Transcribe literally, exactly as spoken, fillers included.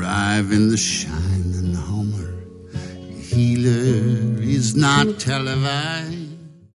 arrive in the shining Hummer. Healer is not televised.